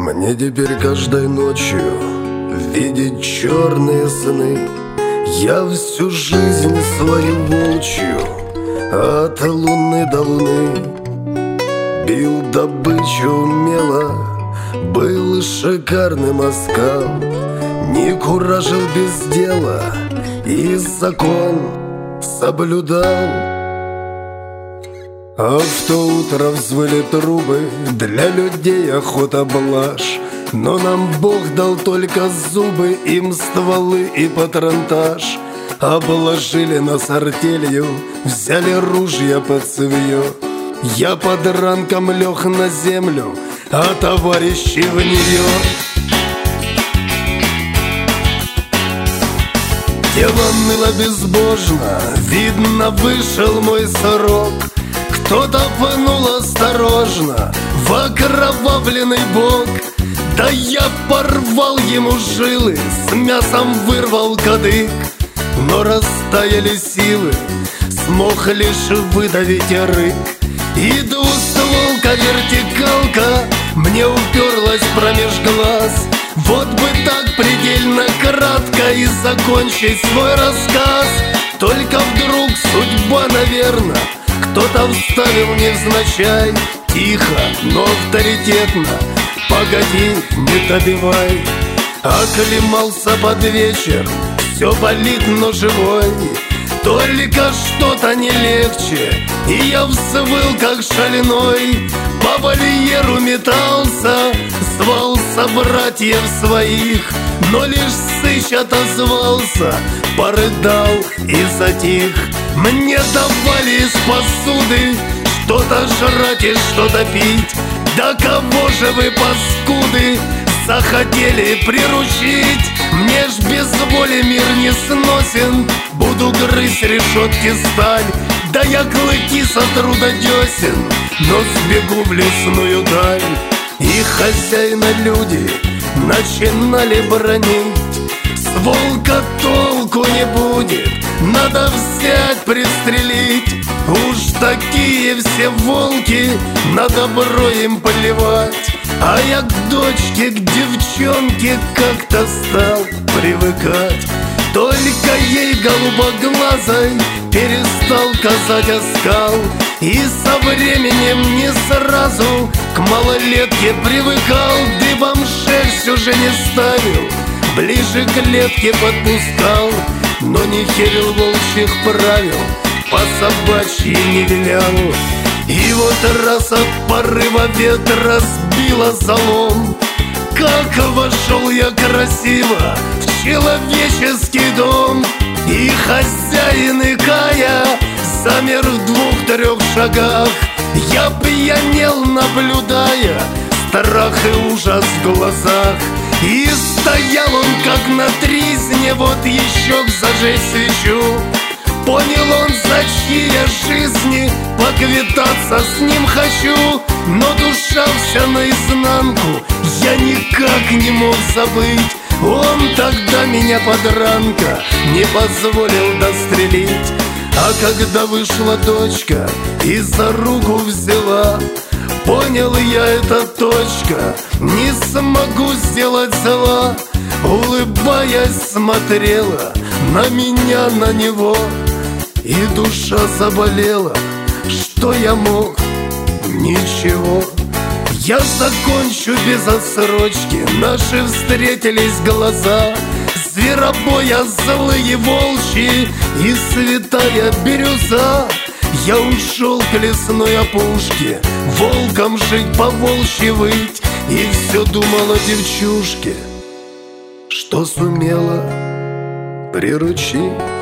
Мне теперь каждой ночью видеть черные сны. Я всю жизнь свою волчью от луны до луны бил добычу умело, был шикарным оскал, не куражил без дела и закон соблюдал. А в то утро взвыли трубы, для людей охота блажь. Но нам Бог дал только зубы, им стволы и патронтаж. Обложили нас артелью, взяли ружья под цевьё. Я под ранком лег на землю, а товарищи в неё. Тело ныло безбожно, видно, вышел мой срок. Кто-то пнул осторожно в окровавленный бок. Да я порвал ему жилы, с мясом вырвал кадык. Но растаяли силы, смог лишь выдавить рык. И двустволка-вертикалка мне уперлась промеж глаз. Вот бы так предельно кратко и закончить свой рассказ. Только вдруг судьба, наверно, кто-то вставил невзначай. Тихо, но авторитетно: погоди, не добивай. Оклемался под вечер, все болит, но живой. Только что-то не легче, и я взвыл, как шальной. По вольеру метался, звал собратьев своих, но лишь сыщ отозвался, порыдал и затих. Мне давали из посуды что-то жрать и что-то пить. Да кого же вы, паскуды, захотели приручить? Мне ж без воли мир не сносен, буду грызть решетки сталь. Да я клыки сотру до десен, но сбегу в лесную даль. И хозяина люди начинали бронить: с волка толку не будет, надо взять, пристрелить. Уж такие все волки, на добро им плевать. А я к дочке, к девчонке как-то стал привыкать. Только ей голубоглазой перестал казать оскал. И со временем не сразу к малолетке привыкал. Дыбом шерсть уже не ставил, ближе к клетке подпускал. Но не херил волчьих правил, по собачьи не вилял. И вот раз от порыва ветра сбило залом, как вошел я красиво в человеческий дом. И хозяин, икая, замер в 2-3 шагах. Я пьянел, наблюдая страх и ужас в глазах. И стоял он как на тризне, вот еще зажечь свечу. Понял он, за чьи я жизни поквитаться с ним хочу. Но душа вся наизнанку, я никак не мог забыть. Он тогда меня под ранка не позволил дострелить. А когда вышла дочка и за руку взяла, понял я, это точка, не смогу сделать зла. Улыбаясь, смотрела на меня, на него, и душа заболела. Что я мог? Ничего. Я закончу без отсрочки, наши встретились глаза. Зверобоя злые волчьи и святая бирюза. Я ушел к лесной опушке, волком жить, по волчьи выть. И все думал о девчушке, что сумела приручить.